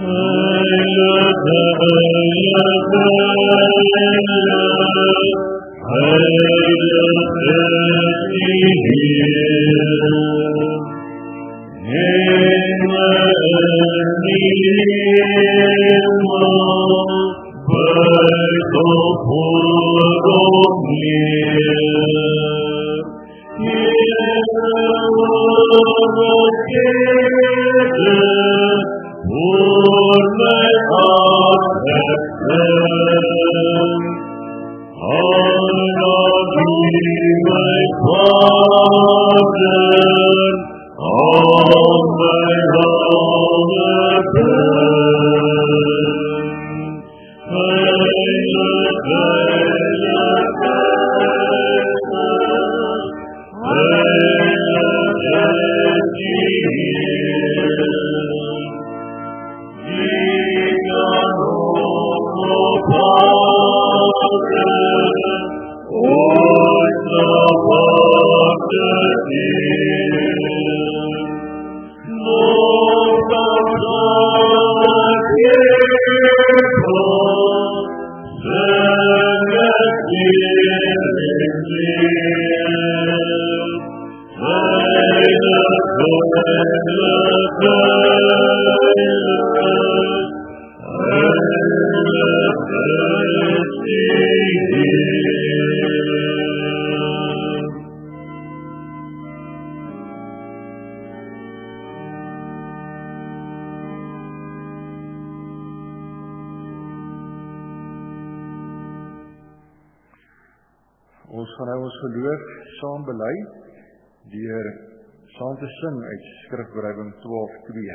Ons gaan nou ons geloof saam bely deur saam te sing uit Skrifbereiding 12:2.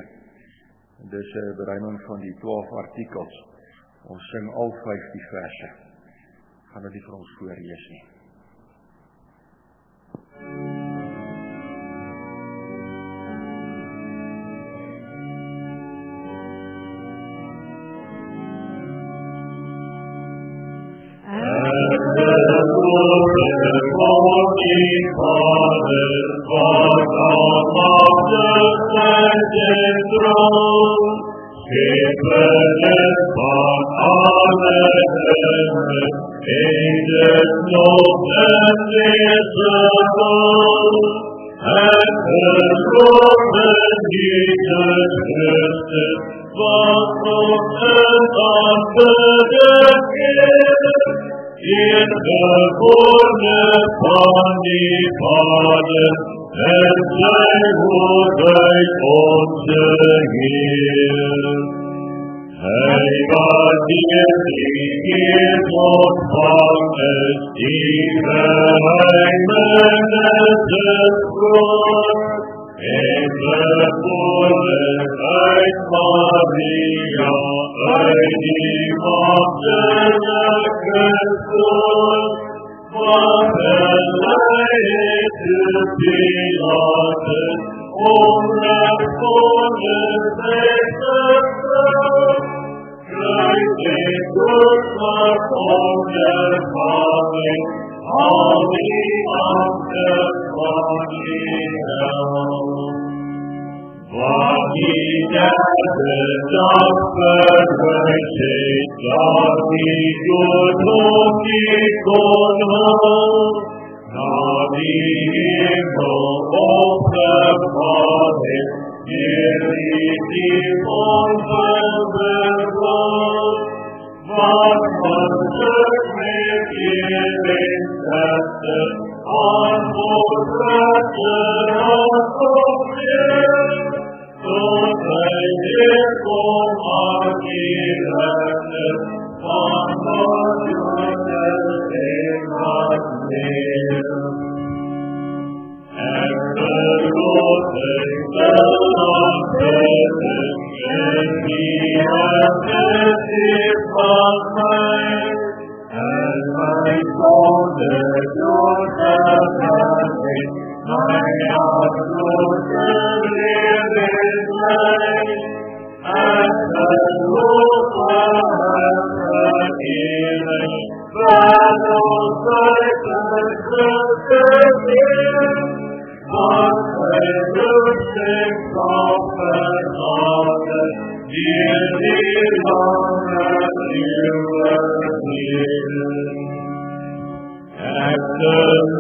Dis 'n bereiding van die 12 artikels. Ons sing al 5 die verse. Gaan dit nie vir ons voorlees nie.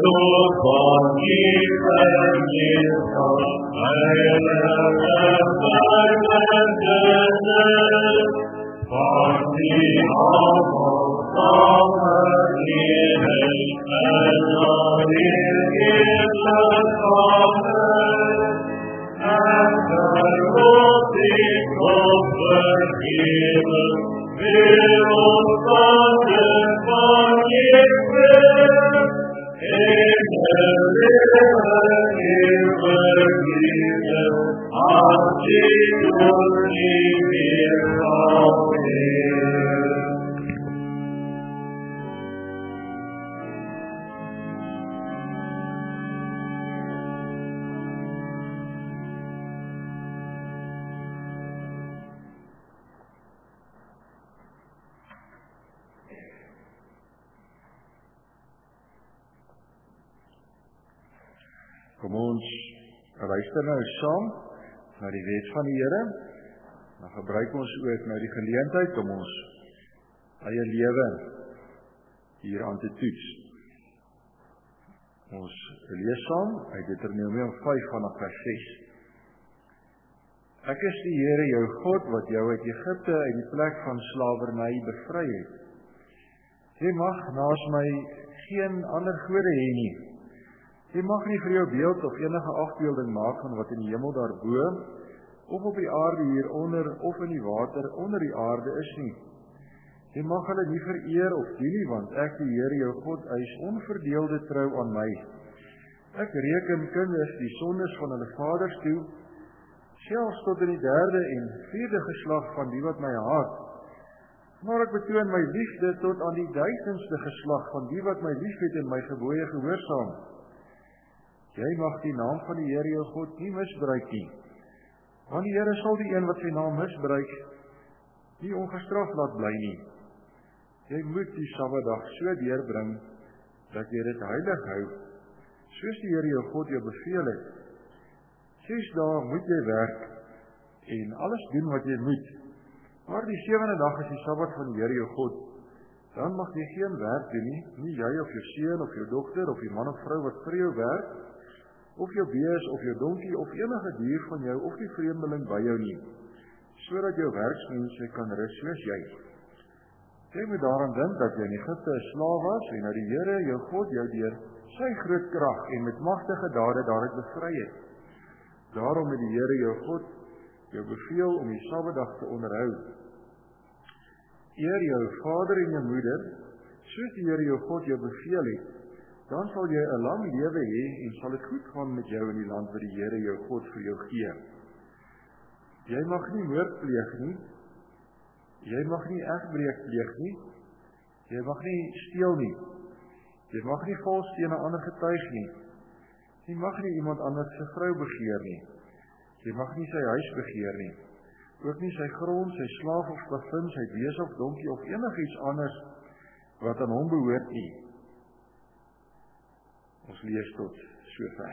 Kom ons luister nou saam na die wet van die Here. Dan gebruik ons ook nou die geleentheid om ons eie lewe hier aan te toets. Ons lees saam uit Deuteronomium 5 vanaf vers 6. Ek is die Here jou God wat jou uit Egipte uit die plek van slawerny bevry het. Jy mag naas my geen ander gode hê nie. Jy mag nie vir jou beeld of enige afbeelding maak van wat in die hemel daarbo, of op die aarde hieronder, of in die water onder die aarde is nie. Jy mag hulle nie vereer of dien nie, want ek die Here jou God eis onverdeelde trou aan my. Ek reken kinders die sondes van hulle vaders toe, selfs tot in die 3de en 4de geslag van die wat my haat. Maar ek betoon my liefde tot aan die 1000ste geslag van die wat my liefhet en my gebooie gehoorsaam. Jy mag die naam van die Here jou God nie misbruik nie, want die Here sal die een wat sy naam misbruik, nie ongestraf laat bly nie. Jy moet die Sabbatdag so deurbring, dat jy dit heilig hou, soos die Here jou God jou beveel het. 6 dae moet jy werk, en alles doen wat jy moet. Maar die 7de dag is die Sabbat van die Here jou God. Dan mag jy geen werk doen nie jy of jou seun of jou dogter, of die man of vrou wat vir jou werk, of jou bees, of jou donkie, of enige dier van jou, of die vreemdeling by jou nie, sodat jou werksmense kan rus soos jy. Jy moet daaraan dink dat jy in Egipte 'n slaaf was, en dat die Here jou God jou deur sy groot krag en met magtige dade daaruit bevry het. Daarom het die Here jou God jou beveel om die Sabbatdag te onderhou. Eer jou vader en jou moeder, soos die Here jou God jou beveel het, dan sal jy 'n lang lewe hê en sal dit goed gaan met jou in die land wat die Here jou God vir jou gee. Jy mag nie moord pleeg nie, jy mag nie egbreek pleeg nie, jy mag nie steel nie, jy mag nie vals teen 'n ander getuig nie, jy mag nie iemand anders se vrou begeer nie, jy mag nie sy huis begeer nie, ook nie sy grond, sy slaaf of slavin, sy bees of donkie of enigiets anders wat aan hom behoort nie. Ons lees tot sover.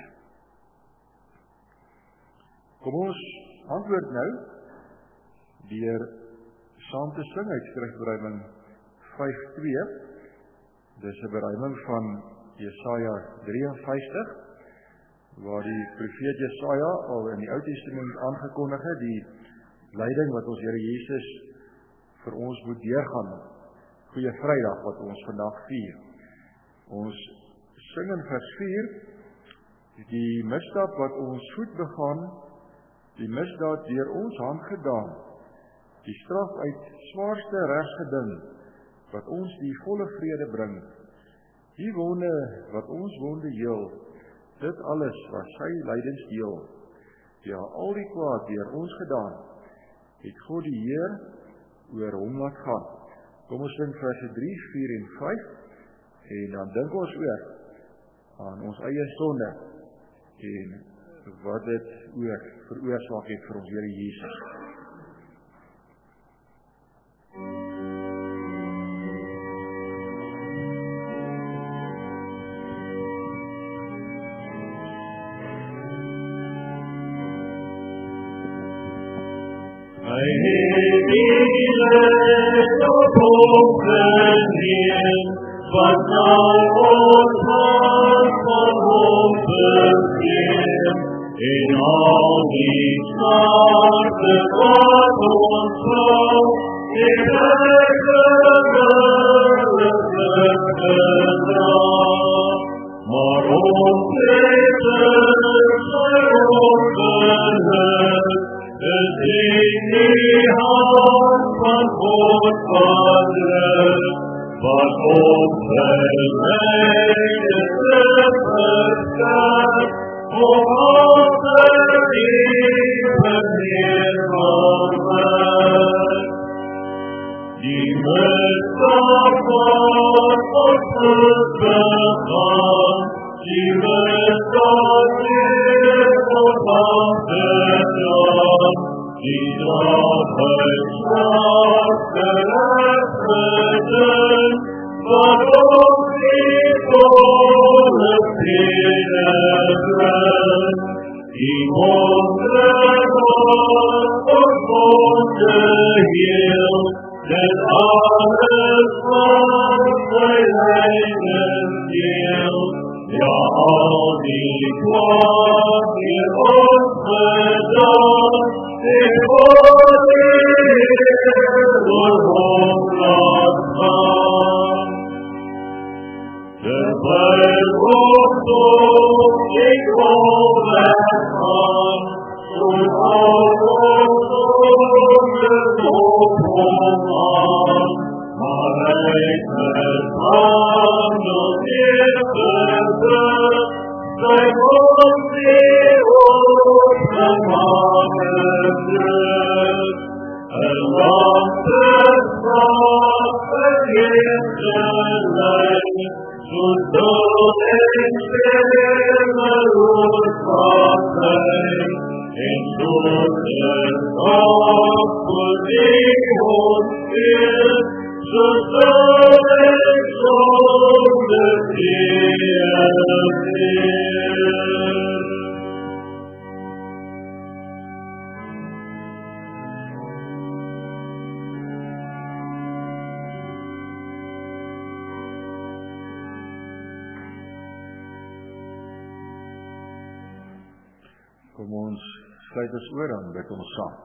Kom ons antwoord nou deur saam te sing uit Skrifberuiming 5:2. Dis 'n beruiming van Jesaja 53, waar die profeet Jesaja al in die Ou Testament aangekondig het die lyding wat ons Here Jesus vir ons moet deurgaan. Goeie Vrydag wat ons vandag vier. Ons sing in vers 4, die misdaad wat ons voet begaan, die misdaad deur ons hand gedaan, die straf uit swaarste regsgeding, wat ons die volle vrede bring, die wonde wat ons wonde heel, dit alles was sy lydensdeel, ja, al die kwaad deur ons gedaan, het God die Heer oor hom laat gaan. Kom ons sing verse 3, 4 en 5, en dan dink ons ook aan ons eie sonde, en wat dit ook veroorsaak het vir ons Here Jesus. Hy het die les op ons geneem, wat nou ons hart die zwarte God ons trouw, in maar ons het in die hand van God vaderen, wat ons verleiden te verstaan, om ons te leven neervallen. Die misdaad wordt ons begaan, die misdaad is ons afgedaan, die draagheid slaat gerechtigheden, wat ons die volle vrede brengt. Die wonderen wordt ons geheel, en alles wat wij lijden deel, ja al die kwaad die ons gedaan, ik voor door ons laat gaan. De Bijbel toch, ik wil weggaan, zoals ons maar hij verhandelt in gebed, zij wordt die opgemaakt druk. En langs de stad vergeet gelijk, zodat ik stille roerzaam zijn. En door de gospel die ons is, zodat ik zonder Heer is. Kom ons sluit ons oor aan, bid ons saam.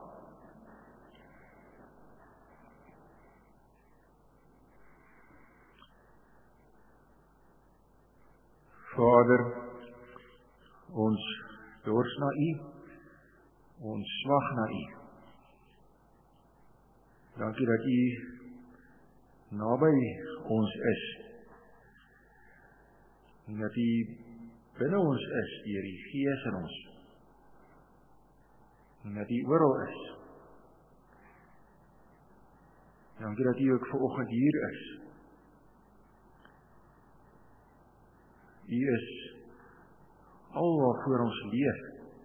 Vader, ons dors na U, ons smag na U. Dankie dat U naby ons is, en dat U binne ons is, deur die Gees in ons, en dat U oral is. Dankie dat U ook vanoggend hier is. U is al waarvoor ons leef.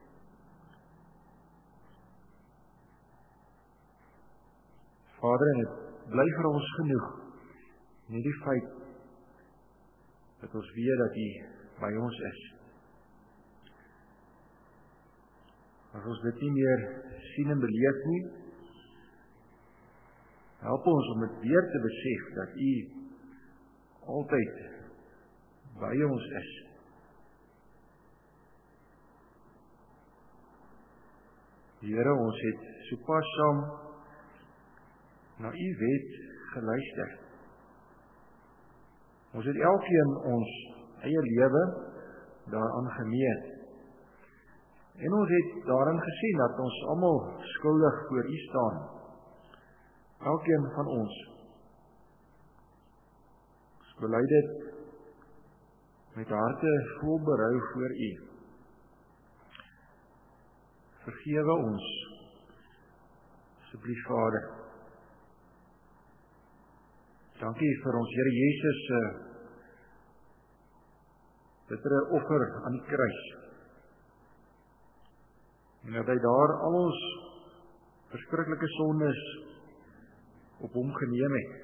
Vader, en het bly vir ons genoeg, nie die feit dat ons weet dat U by ons is. As ons dit nie meer sien en beleef nie, help ons om dit weer te besef dat U altyd by ons is. Here, ons het sopas saam na U wet geluister. Ons het elkeen ons eie lewe daaraan gemeet. En ons het daarin gesien dat ons almal skuldig voor U staan. Elkeen van ons. Ons bely dit met harte vol berou voor U. Vergewe ons, asseblief Vader. Dankie vir ons Here Jesus se bittere offer aan die kruis. En dat hy daar al ons verskriklike sondes op hom geneem het.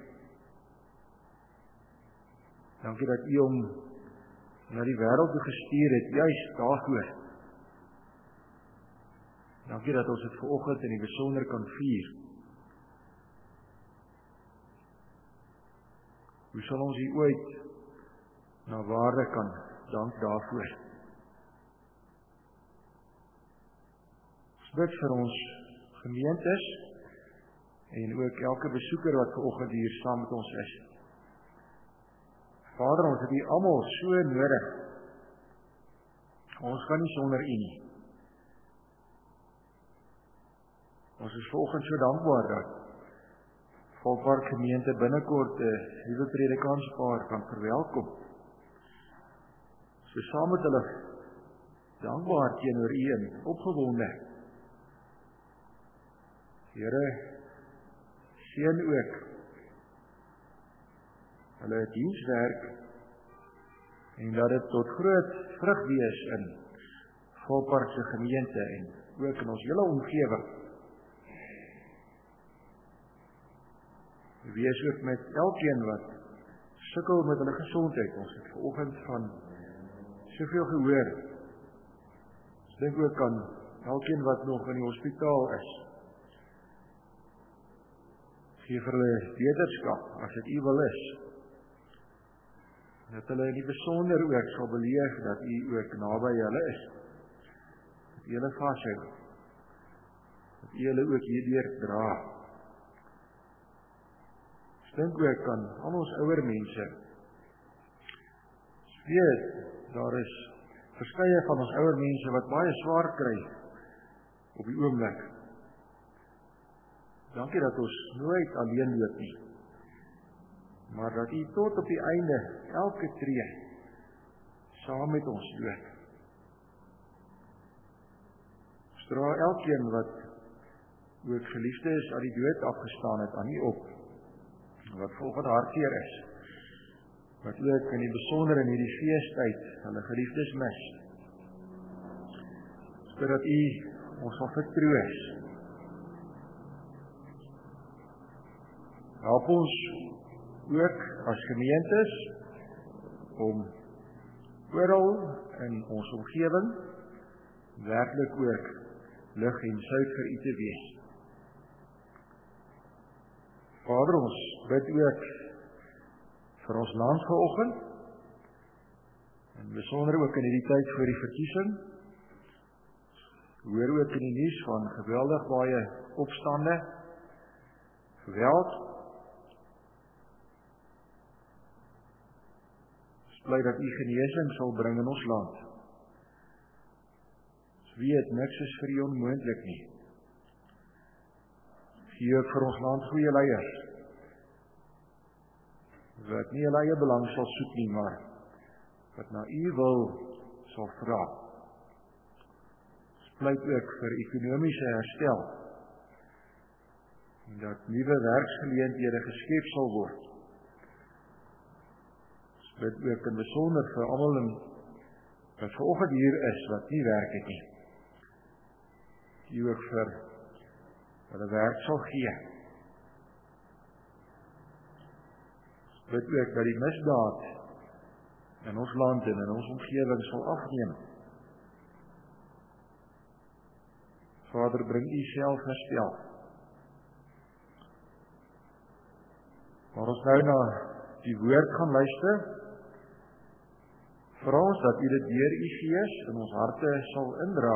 Dankie dat U hom na die wêreld toe gestuur het, juis daarvoor. Dankie dat ons dit vanoggend in die besonder kan vier. Hoe sal ons U ooit na waarde kan dank daarvoor? Ons bid vir ons gemeentes en ook elke besoeker wat vanoggend hier saam met ons is. Vader, ons het U almal so nodig. Ons kan nie sonder U nie. Ons is vanoggend so dankbaar dat Volkpark gemeente binnekort 'n nuwe predikanspaar kan verwelkom. So saam met hulle dankbaar teenoor U en opgewonde. Here, seën ook hulle dienswerk en dat dit tot groot vrug wees in Volkpark se gemeente en ook in ons hele omgewing. Wees ook met elkeen wat sukkel met hulle gesondheid. Ons het vanoggend van soveel gehoor. Ek dink ook aan elkeen wat nog in die hospitaal is. Gee vir hulle beterskap as dit U wil is. Dat hulle in die besonder ook sal beleef dat U ook naby hulle is. Dat U hulle vashou. Dat U hulle ook hierdeur dra. Ek dink ook aan al ons ouer mense. Ons weet, daar is verskeie van ons ouer mense wat baie swaar kry op die oomblik. Dankie dat ons nooit alleen loop nie. Maar dat U tot op die einde elke tree saam met ons loop. Ons dra elkeen wat ook geliefde is aan die dood afgestaan het aan U op. Wat volgens hartseer is. Wat ook in die besonder in hierdie feestyd hulle geliefdes mis. Sodat U ons sal vertroos. Help ons ook as gemeentes om oral in ons omgewing werklik ook lig en sout vir U te wees. Vader, ons bid ook vir ons land vanoggend en besonder ook in hierdie tyd voor die verkiesing. Hoor ook in die nuus van geweldig baie opstande, geweld. Ons bly dat U genesing sal bring in ons land. Ons weet, niks is vir U onmoontlik nie. Gee ook vir ons land goeie leiers, wat nie hulle eie belang sal soek nie, maar wat na U wil sal vra. Ons pleit ook vir ekonomiese herstel, en dat nuwe werksgeleenthede geskep sal word. Ons bid ook in besonder vir almal wat vanoggend hier is, wat nie werk het nie. U ook vir hulle werk sal gee. Ons bid ook dat die misdaad in ons land en in ons omgewing sal afneem. Vader, bring U self herstel. Maar ons nou na die woord gaan luister, vra ons dat U dit deur U Gees in ons harte sal indra.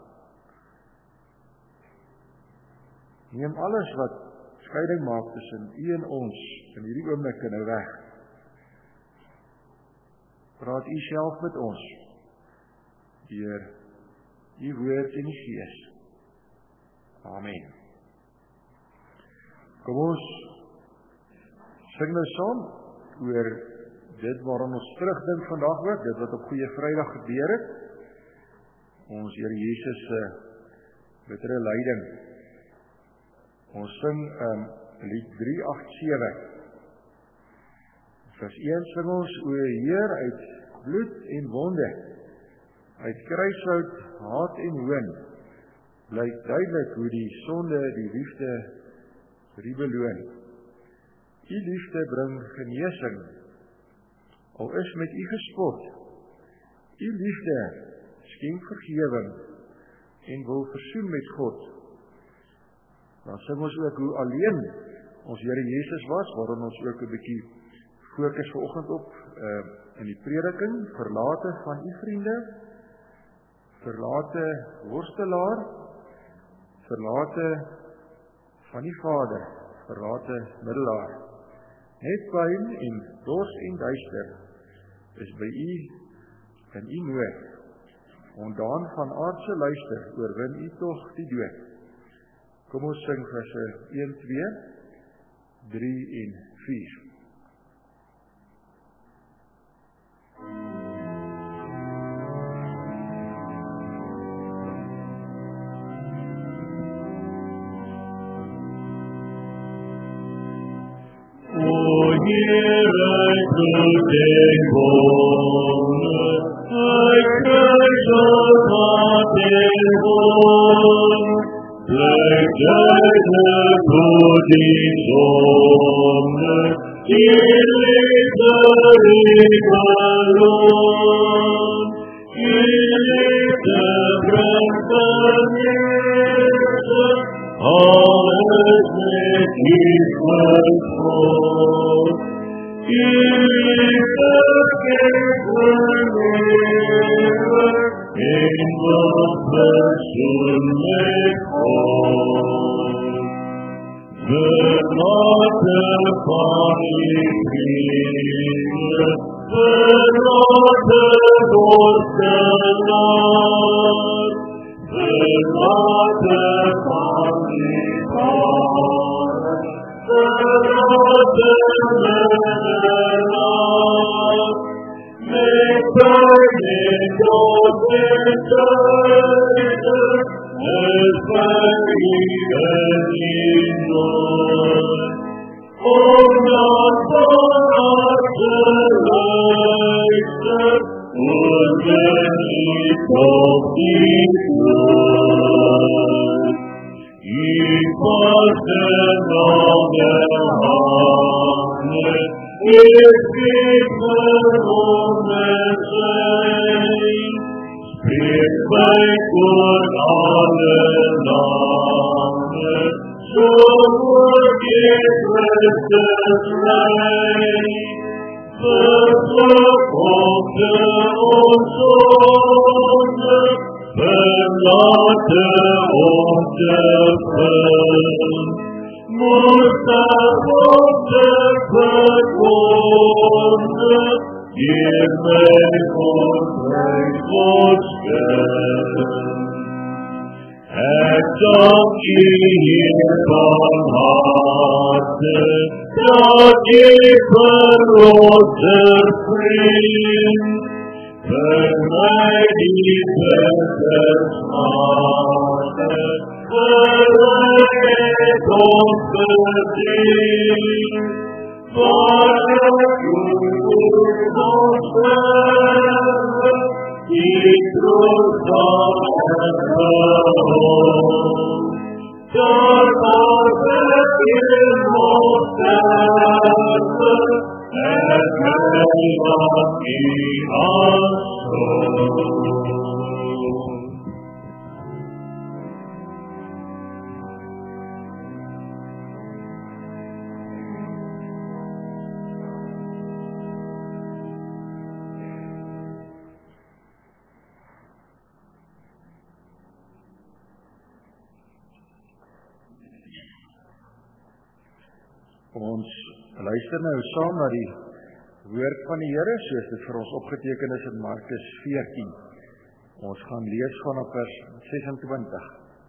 Neem alles wat skeiding maak tussen U en ons in hierdie oomblik nou weg. Praat U self met ons deur U woord en U Gees. Amen. Kom ons sing nou saam oor dit waarom ons terugdink vandag ook, dit wat op Goeie Vrydag gebeur het. Ons Here Jesus se bittere lyding. Ons sing lied 387. Vers 1 sing ons, o Heer, uit bloed en wonde, uit kruishout, haat en hoon, blyk duidelik hoe die sonde die liefde beloon. U liefde bring genesing, al is met U gespot. U liefde skenk vergewing en wil versoen met God. Dan sing ons ook hoe alleen ons Here Jesus was, waarin ons ook 'n bietjie fokus vanoggend op in die prediking, verlate van U vriende, verlate worstelaar, verlate van die Vader, verlate middelaar. Net pyn en dors en duister is by u in u nood. Ondaan van aardse luister oorwin u tog die dood. Kom ons sing verse 1, 2, 3 en 4. Ons luister nou saam na die woord van die Here, soos dit vir ons opgeteken is in Markus 14. Ons gaan lees vanaf vers 26.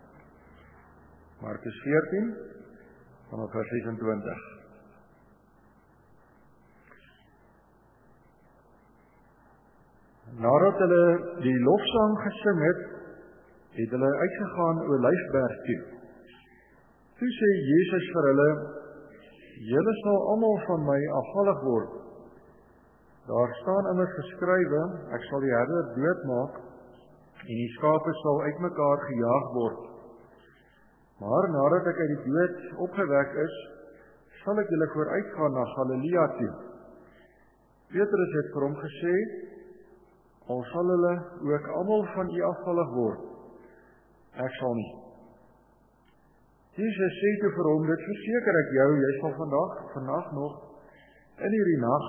Markus 14, vanaf vers 26. Nadat hulle die lofsang gesing het, het hulle uitgegaan Olyfberg toe. Toe sê Jesus vir hulle: "Julle sal almal van my afvallig word. Daar staan immers geskrywe, ek sal die herder doodmaak en die skape sal uitmekaar gejaag word. Maar nadat ek uit die dood opgewek is, sal ek julle vooruitgaan na Galilea toe." Petrus het vir hom gesê: "Al sal hulle ook almal van u afvallig word, ek sal nie." Jesus sê toe vir hom: "Dit verseker ek jou, jy sal vandag nog in hierdie nag,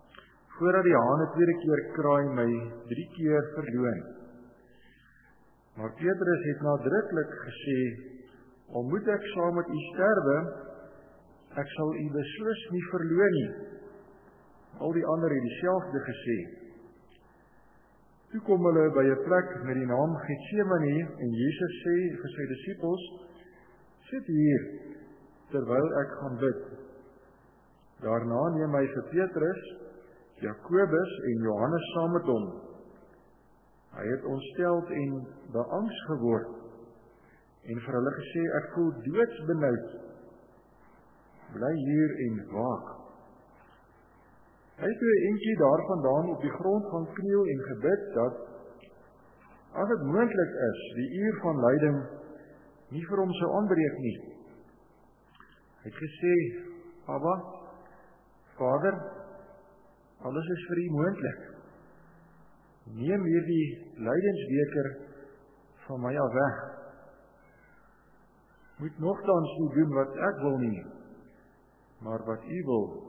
voordat die haan die tweede keer kraai, my 3 keer verloon." Maar Petrus het nadruklik gesê, al moet ek saam met u sterwe, ek sal u beslis nie verloon nie. Al die ander het dieselfde gesê. Toe kom hulle by 'n plek met die naam Getsemane en Jesus sê vir sy disippels, sit hier, terwyl ek gaan bid. Daarna neem hy vir Petrus, Jakobus en Johannes saam met hom. Hy het ontsteld en beangs geword en vir hulle gesê, ek voel doodsbenoud. Bly hier en waak. Hy het 'n entjie daarvandaan op die grond gaan kniel en gebid dat, as dit moontlik is, die uur van lyding nie vir hom sou aanbreek nie. Hy het gesê, Abba, Vader, alles is vir u moontlik. Neem hierdie lydensbeker van my af weg. Moet nogtans nie doen wat ek wil nie, maar wat u wil.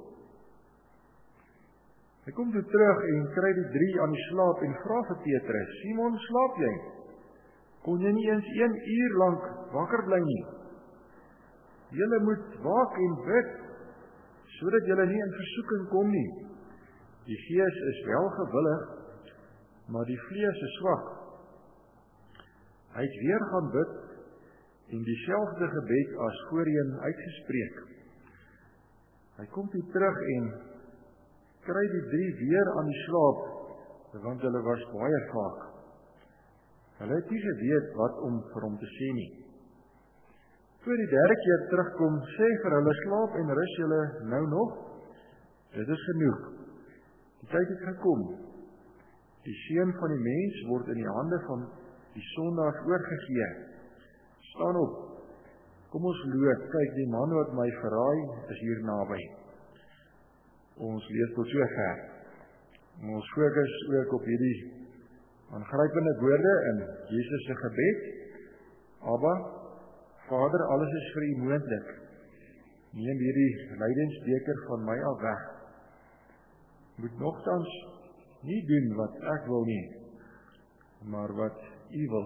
Hy kom toe terug en kry die 3 aan die slaap en vra vir Petrus, Simon, slaap jy? Kon jy nie eens 1 uur lank wakker bly nie? Julle moet waak en bid, sodat julle nie in versoeking kom nie. Die gees is wel gewillig, maar die vlees is swak. Hy het weer gaan bid en dieselfde gebed as voorheen uitgespreek. Hy kom toe terug en kry die 3 weer aan die slaap, want hulle was baie vaak. Hulle het nie geweet wat om vir hom te sê nie. Toe die 3de keer terugkom, sê vir hulle, slaap en rus julle nou nog? Dit is genoeg. Die tyd het gekom. Die seun van die mens word in die hande van die sondaars oorgegee. Staan op. Kom ons loop, kyk, die man wat my verraai is hier naby. Ons lees tot sover. Ons fokus ook op hierdie aangrypende woorde in Jesus se gebed. Abba, Vader, alles is vir u moontlik. Neem hierdie lydensbeker van my af weg. Moet nogtans nie doen wat ek wil nie, maar wat u wil.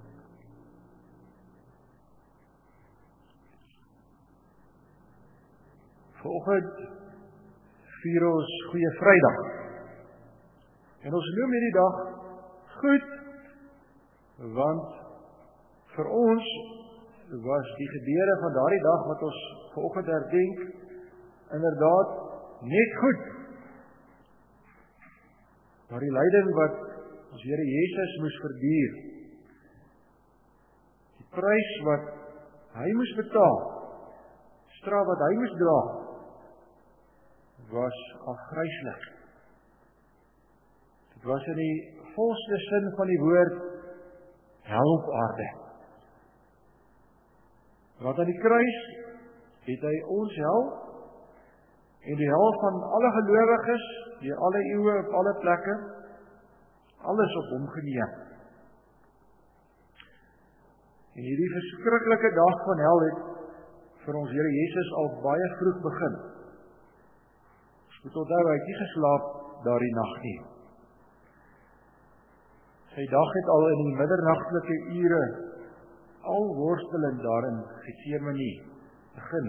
Vanoggend vier ons Goeie Vrydag. En ons noem hierdie dag goed, want vir ons was die gebeure van daardie dag wat ons vanoggend herdenk, inderdaad net goed. Maar die lyding wat ons Here Jesus moes verduur, die prys wat hy moes betaal, straf wat hy moes dra, was afgryslik. Dit was in die volste sin van die woord hel op aarde. Want aan die kruis het hy ons hel en die hel van alle gelowiges, die alle eeue op alle plekke, alles op hom geneem. En hierdie verskriklike dag van hel het vir ons Here Jesus al baie vroeg begin. Ons moet onthou, hy het nie geslaap daardie nag nie. Sy dag het al in die middernagtelike ure al worstelend daarin Getsemane begin.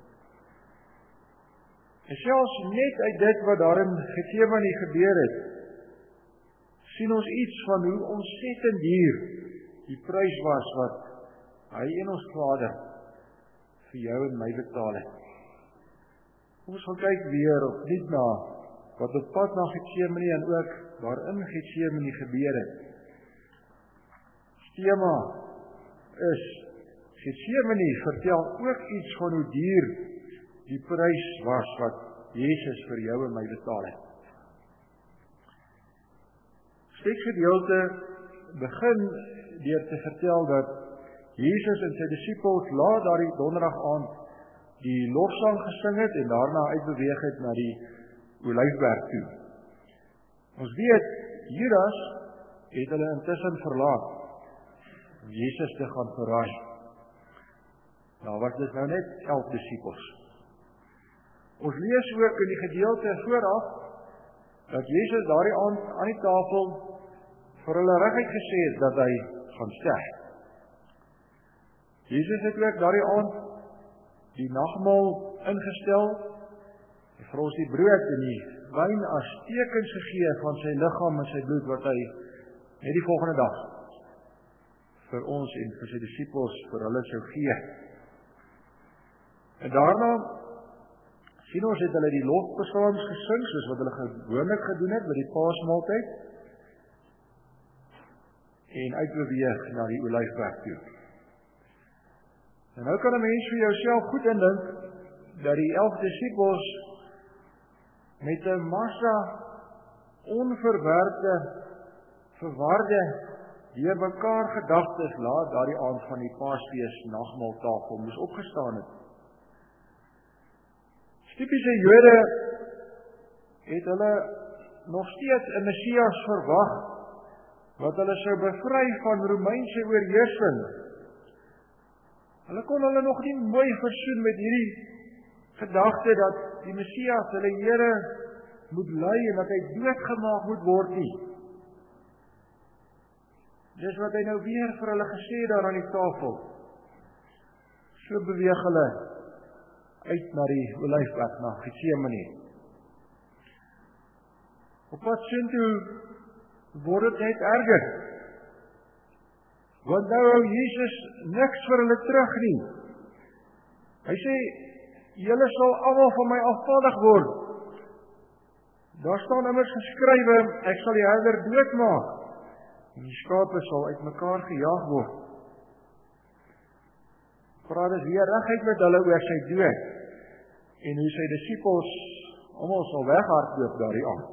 En selfs net uit dit wat daarin Getsemane gebeur het, sien ons iets van hoe ontsettend duur die prys was wat hy en ons Vader vir jou en my betaal het. Ons gaan kyk weer opnuut na wat op pad na Getsemane en ook waarin Getsemane gebeur het. Tema is, Getsemane vertel ook iets van hoe duur die prys was wat Jesus vir jou en my betaal het. Die teksgedeelte begin deur te vertel dat Jesus en sy disippels laat daardie donderdag aand die lofsang gesing het en daarna uitbeweeg het na die Olyfberg toe. Ons weet, Judas het hulle intussen verlaat om Jesus te gaan verraai. Daar was dit nou net 11 disippels. Ons lees ook in die gedeelte vooraf dat Jesus daardie aand aan die tafel vir hulle reguit gesê het dat hy gaan sterf. Jesus het ook daardie aand die nagmaal ingestel, en vir ons die brood en die wyn as tekens gegee van sy liggaam en sy bloed, wat hy net die volgende dag vir ons en vir sy disippels, vir hulle sou gee. En daarna sien ons het hulle die lofpsalms gesing, soos wat hulle gewoonlik gedoen het by die Paasmaaltyd, en uitbeweeg na die Olyfberg toe. En nou kan 'n mens vir jouself goed indink, dat die 11 disippels met 'n massa onverwerkte, verwarde, deur mekaar gedagtes laat daardie aand van die Paasfees nagmaaltafel moes opgestaan het. Tipiese Jode het hulle nog steeds 'n Messias verwag, wat hulle sou bevry van Romeinse oorheersing. Hulle kon hulle nog nie mooi versoen met hierdie gedagte dat die Messias, hulle Here, moet ly en dat hy doodgemaak moet word nie. Dis wat hy nou weer vir hulle gesê daar aan die tafel. So beweeg hulle uit na die Olyfberg, na Getsemane. Op pad soontoe word dit net erger. Want nou hou Jesus niks vir hulle terug nie. Hy sê, julle sal almal van my afvallig word. Daar staan immers geskrywe, ek sal die herder doodmaak, en die skape sal uit mekaar gejaag word. Praat is weer reguit met hulle oor sy dood, en hoe sy disippels almal sal weghardloop daardie aand.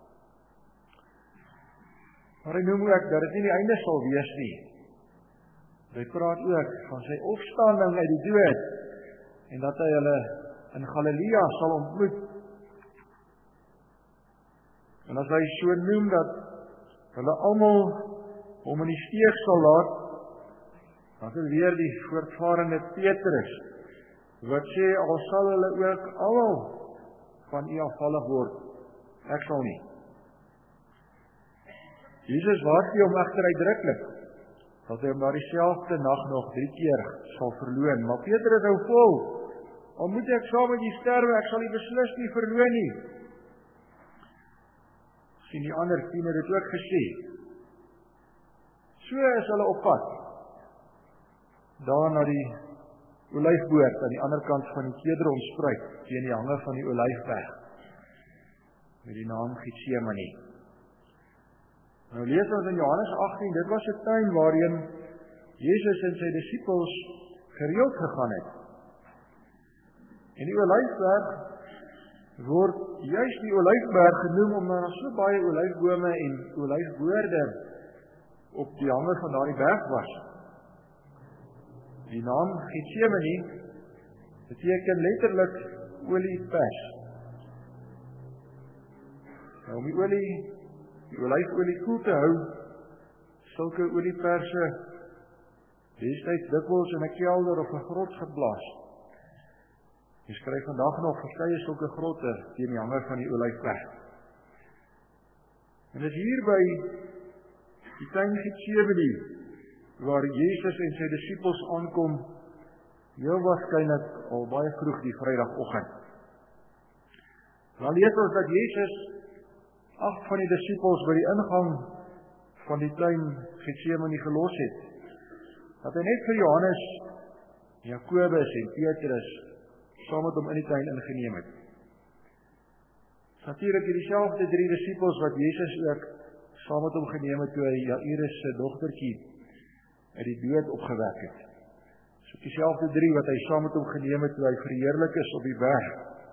Maar hy noem ook dat dit nie die einde sal wees nie. Hy praat ook van sy opstanding uit die dood, en dat hy hulle in Galilea sal ontmoet. En as hy so noem dat hulle almal hom in die steek sal laat, dan is weer die voortvarende Petrus, wat sê, al sal hulle ook almal van u afvallig word, ek sal nie. Jesus waarsku hom egter uitdruklik, dat hy hom daar dieselfde nag nog 3 keer sal verloon. Maar Petrus hou vol, al moet ek saam met u sterwe, ek sal u beslis nie verloon nie. Sien die ander 10 het dit ook gesê. So is hulle op pad, daar na die Olyfboord, aan die ander kant van die Kedronspruit, teen die hange van die Olyfberg, met die naam Getsemane. Nou lees ons in Johannes 18, dit was 'n tuin waarin Jesus en sy disippels gereeld gegaan het. En die Olyfberg word juist die Olyfberg genoem, omdat daar so baie olyfbome en olyfboorde op die hange van daardie berg was. Die naam Getsemane beteken letterlik oliepers. Nou om die olyfolie koel te hou, sulke olieperse destyds dikwels in 'n kelder of 'n grot geblaas. Jy skryf vandag nog verskeie sulke grotte teen die hange van die Olyfberg. En dit is hier by die tuin Getsemane, waar Jesus en sy disippels aankom, heel waarskynlik al baie vroeg die Vrydagoggend. Dan lees ons dat Jesus 8 van die disippels by die ingang van die tuin Getsemane gelos het. Dat hy net vir Johannes, Jakobus en Petrus saam met hom in die tuin ingeneem het. Natuurlik dieselfde 3 disippels wat Jesus ook saam met hom geneem het toe hy Jairus se dogtertjie uit die dood opgewek het. So dieselfde 3 wat hy saam met hom geneem het toe hy verheerlik is op die berg.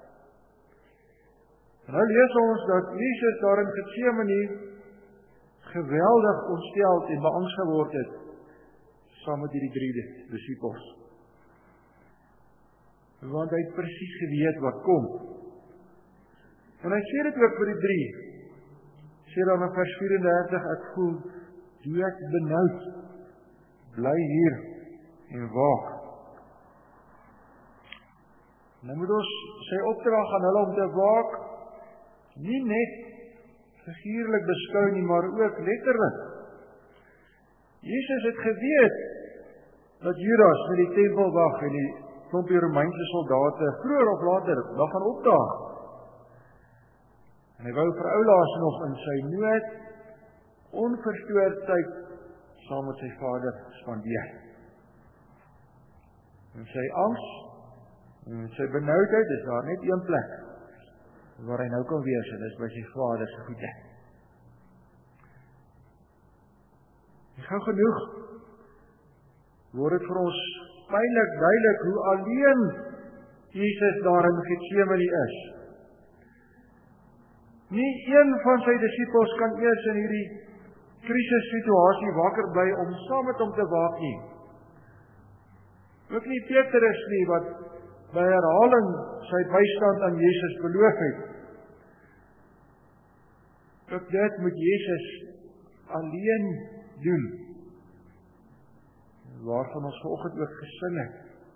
En nou lees ons dat Jesus daar in Getsemane geweldig ontsteld en beangst geword het, saam met die 3 disippels. Want hy het presies geweet wat kom. En hy sê dit ook vir die 3. Sê dan in vers 34, ek voel dood benoud, bly hier en waak. Nou moet ons sy opdrag aan hulle om te waak, nie net figuurlik beskou nie, maar ook letterlik. Jesus het geweet dat Judas met die tempelwag en die klompie Romeinse soldate vroeër of later nog gaan opdaag. En hy wou vir Oulaas nog in sy nood onverstoord tyd saam met sy vader spandeer. En sy angs en sy benoudheid is daar net een plek waar hy nou kan wees, en dis by sy vader se voete. En gou genoeg word dit vir ons pynlik duidelik hoe alleen Jesus daar in Getsemane is. Nie een van sy disippels kan eers in hierdie krisissituasie wakker bly om saam met hom te waak nie. Ook nie Petrus nie, wat by herhaling sy bystand aan Jesus beloof het. Ook dit moet Jesus alleen doen, waarvan ons vanoggend ook gesing het.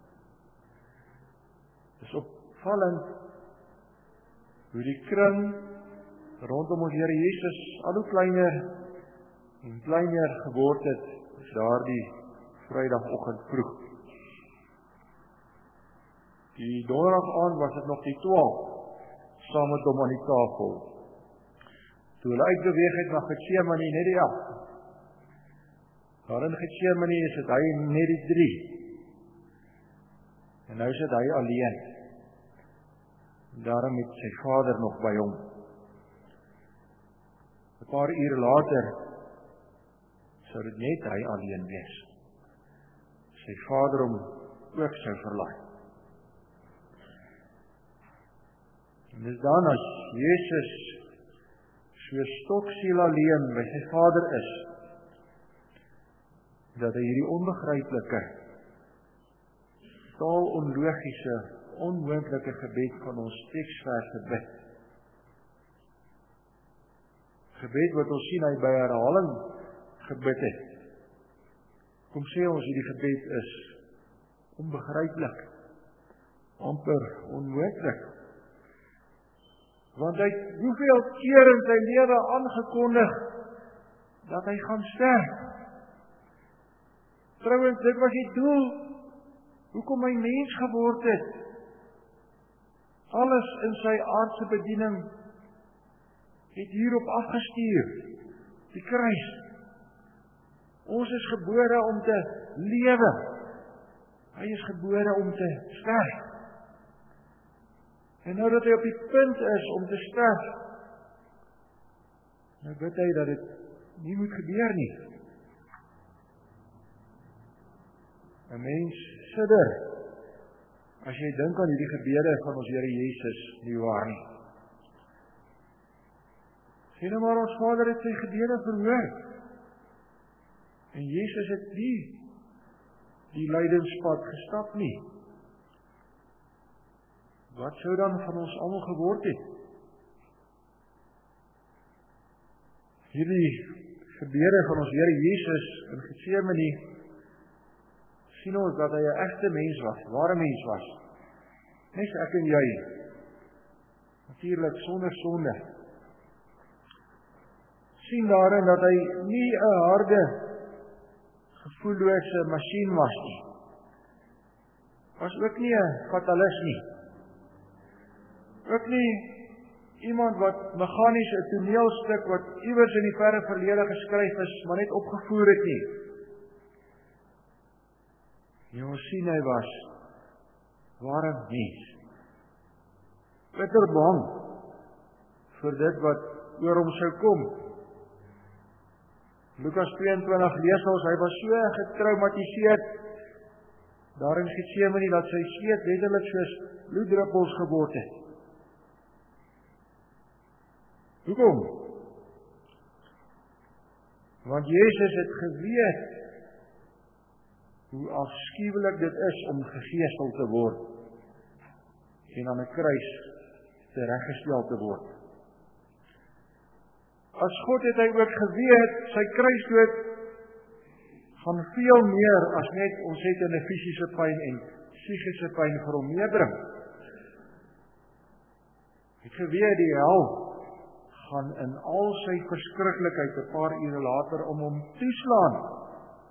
Dis opvallend hoe die kring rondom ons Here Jesus al hoe kleiner en kleiner geword het daardie Vrydagoggend vroeg. Die donderdag aand was dit nog die 12 saam met hom aan die tafel. Toe hulle uitbeweeg het na Getsemane, net die 8. Daar in Getsemane is dit hy net die 3. En nou sit hy alleen. Daarom het sy vader nog by hom. 'n paar ure later sou dit net hy alleen wees. Sy vader hom ook sou verlaat. En dis dan as Jesus so stoksiel alleen by sy vader is, dat hy hierdie onbegryplike, totaal onlogiese, onmoontlike gebed van ons teksverse bid. Gebed wat ons sien hy by herhaling gebid het. Kom sê ons hierdie gebed is onbegryplik, amper onmoontlik. Want hy het hoeveel keer in sy lewe aangekondig dat hy gaan sterf. Trouwens, dit was die doel hoekom hy mens geword het. Alles in sy aardse bediening het hierop afgestuur. Die kruis. Ons is gebore om te lewe. Hy is gebore om te sterf. En nou dat hy op die punt is om te sterf, nou weet hy dat dit nie moet gebeur nie. 'n Mens sidder as jy dink aan hierdie gebede van ons Here Jesus, nie waar nie. Sien nou maar, ons Vader het sy gebede verhoor. En Jesus het nie die lydenspad gestap nie. Wat sou dan van ons almal geword het? Hierdie gebede van ons Here Jesus in Getsemane sien ons dat hy 'n egte mens was, ware mens was. Net ek en jy. Natuurlik sonder sonde. Sien daarin dat hy nie 'n harde, gevoellose masjien was nie. Was ook nie 'n fatalis nie. Ook nie iemand wat meganies 'n toneelstuk wat iewers in die verre verlede geskryf is, maar net opgevoer het nie. Jy moet sien hy was ware mens. Bitter bang vir dit wat oor hom sou kom. Lukas 22 lees ons, hy was so getraumatiseerd daar in Getsemane dat sy sweet letterlik soos bloeddruppels geword het. Hoekom? Want Jesus het geweet hoe afskuwelik dit is om gegeesel te word en aan 'n kruis tereggestel te word. As God het hy ook geweet, sy kruisdood gaan veel meer as net ons het 'n fisiese pyn en psigiese pyn vir hom meebring. Hy het geweet die hel gaan in al sy verskriklikheid 'n paar ure later om hom toeslaan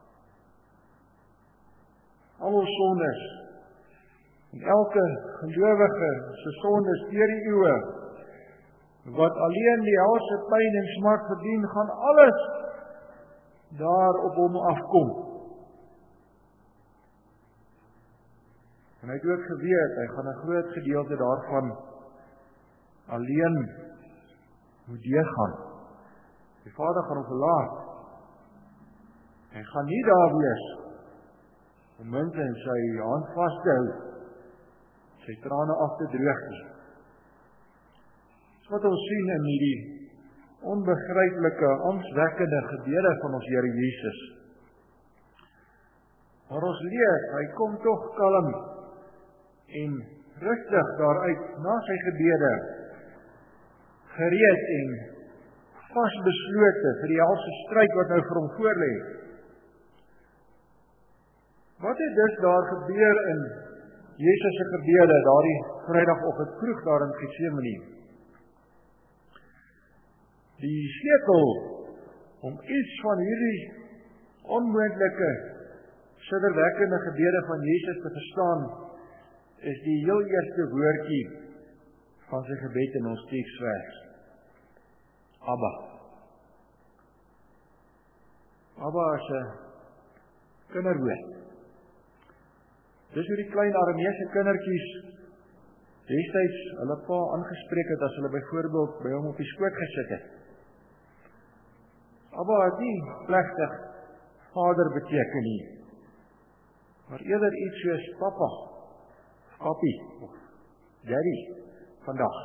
al ons sondes, en elke gelowige se sondes deur die eeue, wat alleen die helse pyn en smart verdien, gaan alles daar op hom afkom. En hy het ook geweet, hy gaan 'n groot gedeelte daarvan alleen moet deurgaan. Die Vader gaan hom verlaat. Hy gaan nie daar wees om mense in sy hand vas te hou, sy trane af te droog nie. Dis wat ons sien in hierdie onbegryplike, angswekkende gebede van ons Here Jesus. Maar ons lees, hy kom tog kalm en rustig daaruit na sy gebede, gereed en vasbeslote vir die helse stryd wat nou vir hom voorlê. Wat het dus daar gebeur in Jesus se gebede daardie Vrydagoggend vroeg daar in Getsemane? Die sleutel om iets van hierdie onmoontlike, sidderwekkende gebede van Jesus te verstaan, is die heel eerste woordjie van sy gebed in ons teksvers. Abba. Abba is 'n kinderwoord. Dis hoe die klein Arameese kindertjies destyds hulle pa aangespreek het as hulle byvoorbeeld by hom op die skoot gesit het. Abba het nie plegtig vader beteken nie, maar eerder iets soos papa, papi of daddy vandag.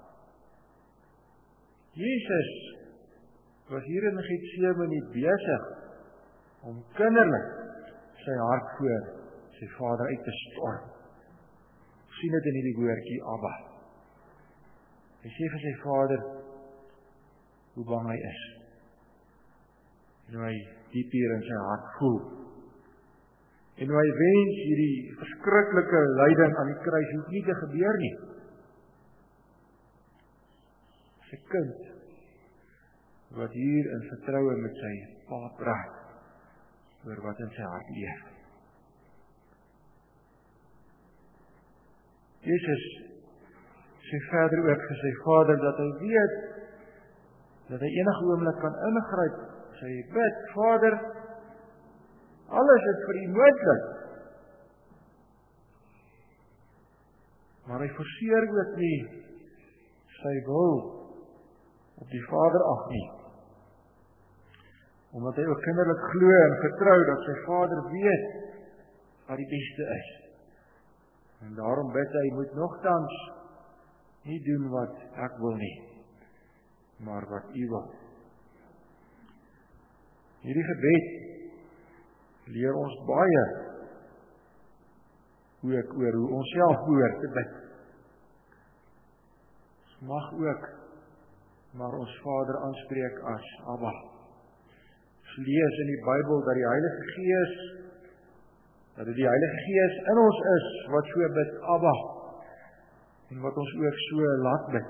Jesus was hier in Getsemane besig om kinderlik sy hart voor sy Vader uit te storm. Sien dit in hierdie woordjie Abba. Hy sê vir sy Vader hoe bang hy is. En hoe hy diep hier in sy hart voel. En hoe hy wens hierdie verskriklike lyding aan die kruis hoef nie te gebeur nie. Sy kind wat hier in vertroue met sy pa praat oor wat in sy hart leef. Jesus sê verder ook vir sy Vader dat hy weet dat hy enige oomblik kan ingryp. Sy bid, Vader, alles is vir U moontlik. Maar hy forceer ook nie sy wil op die Vader af nie. Omdat hy ook kinderlik glo en vertrou dat sy Vader weet wat die beste is. En daarom bid hy, moet nogtans nie doen wat ek wil nie, maar wat U wil. Hierdie gebed leer ons baie ook oor hoe ons self behoort te bid. Ons mag ook maar ons Vader aanspreek as Abba. Ons lees in die Bybel dat die Heilige Gees, dat dit die Heilige Gees in ons is, wat so bid, Abba, en wat ons ook so laat bid.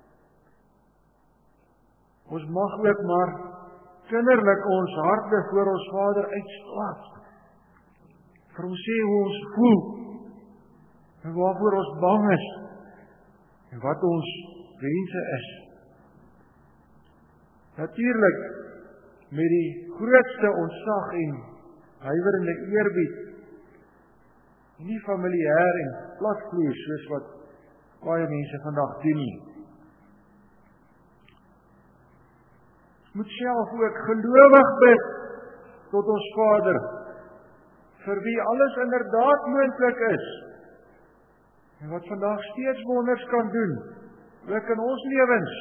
Ons mag ook maar kinderlik ons harte voor ons Vader uitstort, vir hom sê hoe ons voel, en waarvoor ons bang is, en wat ons wense is. Natuurlik, met die grootste ontzag en huiwerende eerbied, nie familiêr en platvloers soos wat baie mense vandag doen nie. Ons moet self ook gelowig bid tot ons Vader, vir wie alles inderdaad moontlik is, en wat vandag steeds wonders kan doen, ook in ons lewens.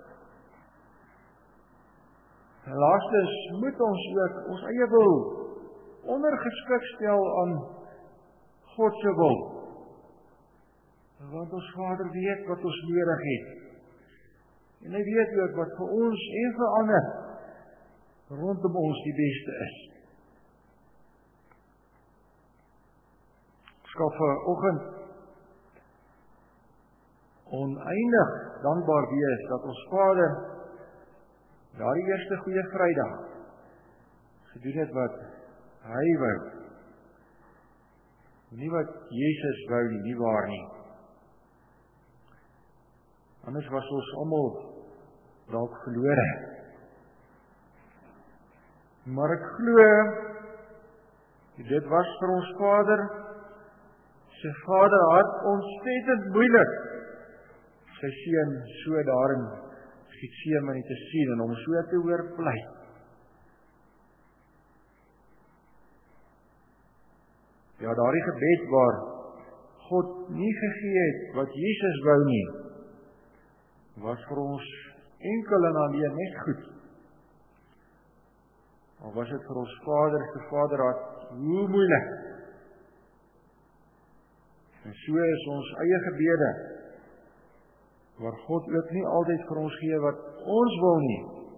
En laastens moet ons ook ons eie wil ondergeskik stel aan God se wil. Want ons Vader weet wat ons nodig het. En hy weet ook wat vir ons en vir ander rondom ons die beste is. Ek skal vanoggend oneindig dankbaar wees dat ons Vader daardie eerste goeie Vrydag gedoen het wat hy wou. Nie wat Jesus wou nie waar nie. Anders was ons almal dalk verlore. Maar ek glo, dit was vir ons Vader, sy Vaderhart ontsettend moeilik, sy seun so daarin Getsemane te sien en hom so te hoor pleit. Ja, daardie gebed waar God nie gegee het wat Jesus wou nie, was vir ons enkel en alleen net goed. Al was dit vir ons Vader se Vaderhart hoe moeilik. En so is ons eie gebede, waar God ook nie altyd vir ons gee wat ons wil nie,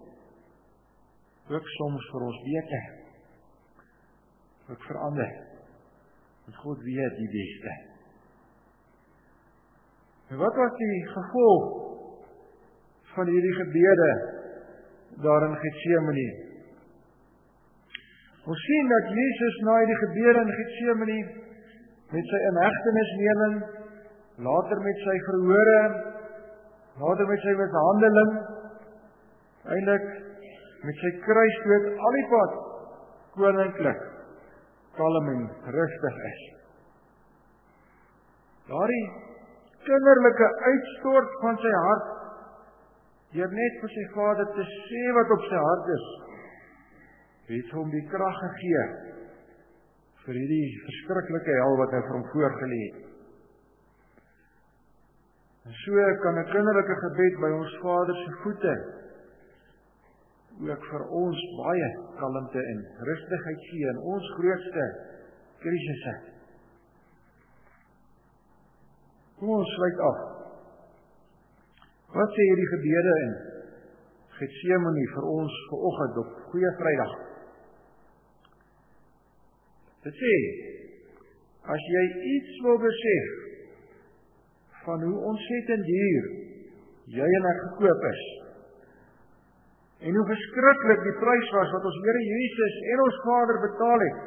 ook soms vir ons beter, ook verander. Want God weet die beste. En wat was die gevolg van hierdie gebede daar in Getsemane? Ons sien dat Jesus na hierdie gebede in Getsemane met sy inhegtenisneming, later met sy verhore, later met sy mishandeling, eintlik met sy kruisdood al die pad koninklik, kalm en rustig is. Daardie kinderlike uitstort van sy hart, deur net vir sy Vader te sê wat op sy hart is, het hom die krag gegee vir hierdie verskriklike hel wat hy vir hom voorgelê het. En so kan 'n kinderlike gebed by ons Vader se voete ook vir ons baie kalmte en rustigheid gee in ons grootste krisisse. Kom ons sluit af. Wat sê hierdie gebede in Getsemane vir ons vanoggend op Goeie Vrydag? Dit sê, as jy iets wil besef van hoe ontsettend duur jy en ek gekoop is, en hoe verskriklik die prys was wat ons Here Jesus en ons Vader betaal het,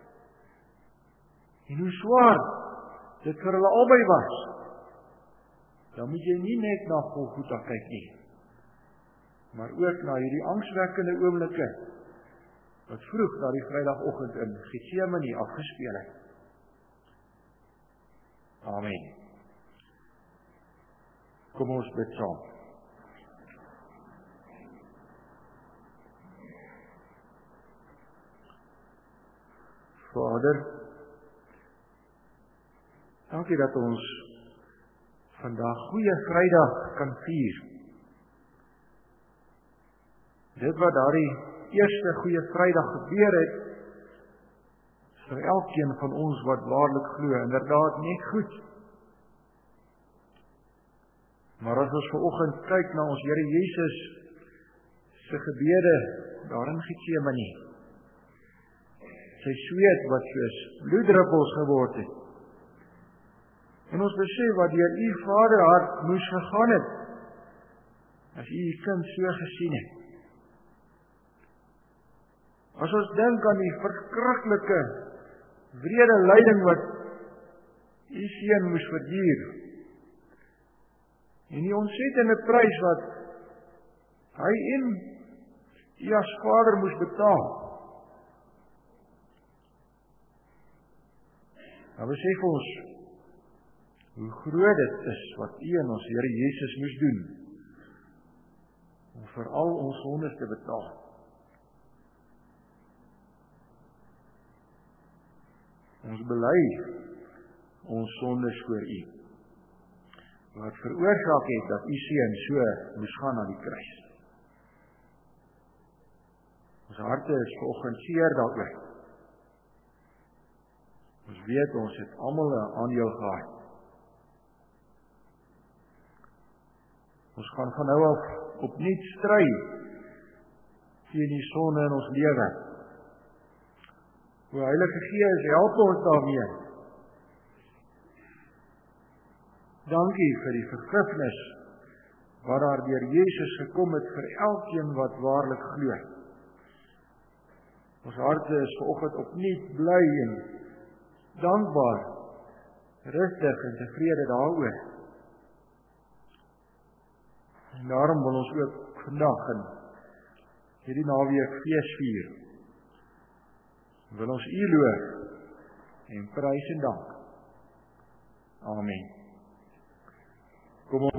en hoe swaar dit vir hulle albei was, dan moet jy nie net na Golgotha kyk nie, maar ook na hierdie angswekkende oomblikke wat vroeg na die Vrydagoggend in Getsemane afgespeel het. Amen. Kom ons bid saam. Vader, dankie dat ons vandag Goeie Vrydag kan vier. Dit wat daardie eerste Goeie Vrydag gebeur het, vir elkeen van ons wat waarlik glo, inderdaad net goed. Maar as ons vanoggend kyk na ons Here Jesus se gebede daar in Getsemane, sy sweet wat soos bloeddruppels geword het, en ons besef wat deur u Vaderhart moes gegaan het, as u kind so gesien het. As ons dink aan die verskriklike, wrede lyding wat u seun moes verduur, en die ontsettende prys wat hy en u as Vader moes betaal, dan besef ons hoe groot dit is wat u en ons Here Jesus moes doen, om vir al ons sondes te betaal. Ons bely ons sondes voor u, wat veroorsaak het dat u seun so moes gaan na die kruis. Ons harte is vanoggend seer daaroor. Ons weet ons het almal 'n aandeel gehad. Ons gaan van nou af opnuut stry teen die sonde in ons lewe. O Heilige Gees, help ons daarmee. Dankie vir die vergifnis wat daar deur Jesus gekom het vir elkeen wat waarlik glo. Ons harte is vanoggend opnuut bly en dankbaar rustig en tevrede daaroor. En daarom wil ons ook vandag in hierdie naweek fees vier. Wil ons U loof en prys en dank. Amen. Kom ons